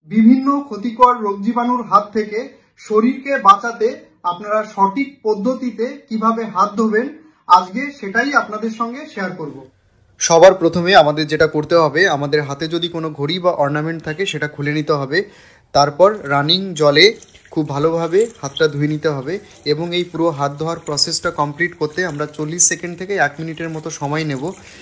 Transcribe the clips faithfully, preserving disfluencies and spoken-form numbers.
বিভিন্ন ক্ষতিকর রোগ জীবাণুর হাত থেকে শরীরকে বাঁচাতে আপনারা সঠিক পদ্ধতিতে কিভাবে হাত ধোবেন আজকে সেটাই আপনাদের সঙ্গে শেয়ার করব। সবার প্রথমে আমাদের যেটা করতে হবে, আমাদের হাতে যদি কোনো ঘড়ি বা অর্নামেন্ট থাকে সেটা খুলে নিতে হবে। তারপর রানিং জলে খুব ভালোভাবে হাতটা ধুয়ে নিতে হবে এবং এই পুরো হাত ধোয়ার প্রসেসটা কমপ্লিট করতে আমরা চল্লিশ সেকেন্ড থেকে এক মিনিটের মতো সময় নেব।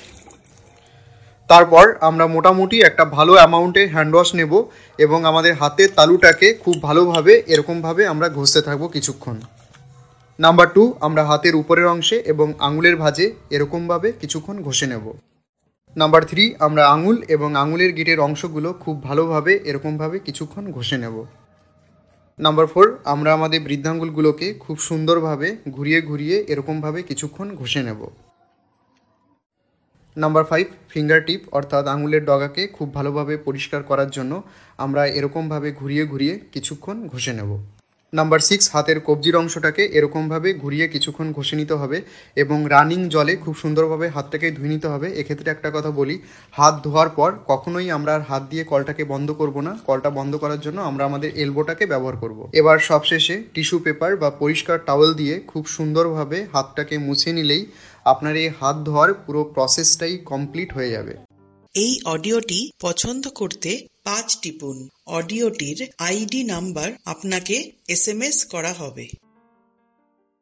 তারপর আমরা মোটামুটি একটা ভালো অ্যামাউন্টে হ্যান্ড ওয়াশ নেব এবং আমাদের হাতের তালুটাকে খুব ভালোভাবে এরকমভাবে আমরা ঘষতে থাকবো কিছুক্ষণ। নাম্বার টু, আমরা হাতের উপরের অংশে এবং আঙুলের ভাঁজে এরকমভাবে কিছুক্ষণ ঘষে নেব। নাম্বার থ্রি, আমরা আঙুল এবং আঙুলের গিটের অংশগুলো খুব ভালোভাবে এরকমভাবে কিছুক্ষণ ঘষে নেব। নাম্বার ফোর, আমরা আমাদের বৃদ্ধাঙ্গুলগুলোকে খুব সুন্দরভাবে ঘুরিয়ে ঘুরিয়ে এরকমভাবে কিছুক্ষণ ঘষে নেব। নাম্বার ফাইভ, ফিঙ্গার টিপ অর্থাৎ আঙুলের ডগাকে খুব ভালোভাবে পরিষ্কার করার জন্য আমরা এরকমভাবে ঘুরিয়ে ঘুরিয়ে কিছুক্ষণ ঘষে নেব। নাম্বার সিক্স, হাতের কবজির অংশটাকে এরকমভাবে ঘুরিয়ে কিছুক্ষণ ঘষে নিতে হবে এবং রানিং জলে খুব সুন্দরভাবে হাতটাকে ধুয়ে নিতে হবে। এক্ষেত্রে একটা কথা বলি, হাত ধোয়ার পর কখনোই আমরা আর হাত দিয়ে কলটাকে বন্ধ করব না। কলটা বন্ধ করার জন্য আমরা আমাদের এলবোটাকে ব্যবহার করব। এবার সবশেষে টিস্যু পেপার বা পরিষ্কার টাওয়েল দিয়ে খুব সুন্দরভাবে হাতটাকে মুছে নিলেই আপনার এই হাত ধোয়ার পুরো প্রসেসটাই কমপ্লিট হয়ে যাবে। এই অডিওটি পছন্দ করতে পাঁচ টিপুন। অডিওটির আইডি নাম্বার আপনাকে এস এম এস করা হবে।